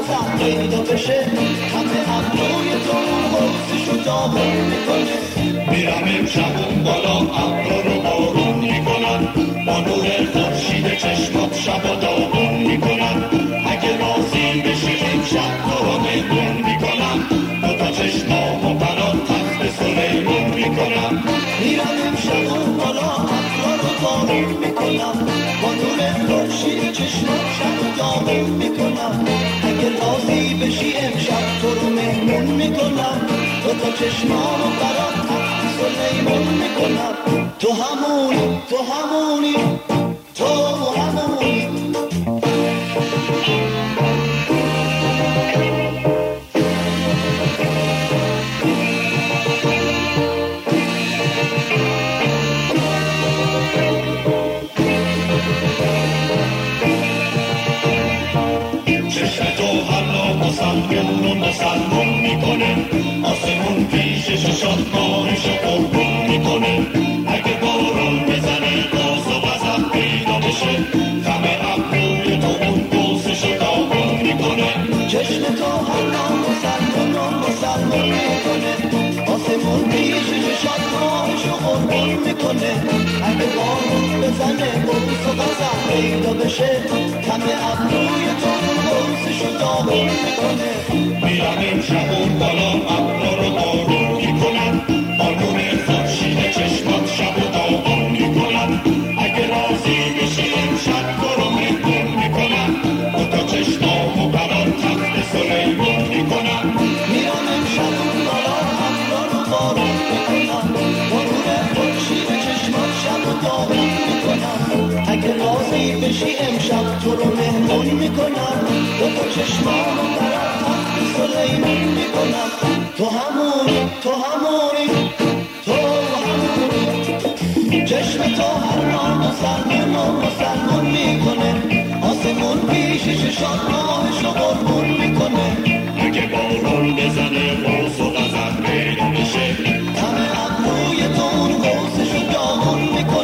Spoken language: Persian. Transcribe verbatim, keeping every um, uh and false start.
غزم پیدا بشه همه ابروی تو قوسشو داغون میکنه. میرم امشب اون بالا ابرا رو بارون میکنن با نور خورشید چشمات شب داغون میکنن. اگه راضی بشی امشب تو رو مهمون میکنم دو تا چشمامو برات تخت سلیمون میکنم. میرم امشب اون بالا ابرا رو بارون میکنم با نور خورشید چشمات شب داغون میکنم. اگه راضی بشی امشب تو رو مهمون میکنم دو تا چشمامو برات تخت سلیمون میکنم. تو همونی تو همونی تو همونی. چشم تو حالا مسلمون و مسلمون میکنه آسمون پیشش شادمانش قربون میکنه. اگه بارون بزنه باز و غضب پیدا بشه غم ابروی تو اون قوسش داغون میکنه. چشم تو حالا مسلمون و مسلمون میکنه آسمون پیشش شادمانش قربون میکنه. اگه بارون بزنه باز و غضب پیدا بشه غم ابروی تو قوسشو داغون میکنه. میرم امشب اون بالا ابرا رو بارون میکنن با نور خورشید چشمات شب و داغون میکنن. اگه راضی بشی امشب تو رو مهمون میکنم دو تا چشمامو برات تخت سلیمون میکنم. میرم امشب اون بالا ابرا رو بارون میکنن با نور خورشید چشمات شب و داغون میکنن. اگه راضی بشی امشب تو رو مهمون میکنم دو تا چشمامو برات تخت سلیمون میکنم. تو همونی تو همونی تو همونی. چشم تو هر نام مسلمون و مسلمون میکنه آسمون پیشش شادمانش رو قربون میکنه. اگه بارون بزنه باز و غضب پیدا بشه همه ابروی تو اون قوسش رو داغون میکنه.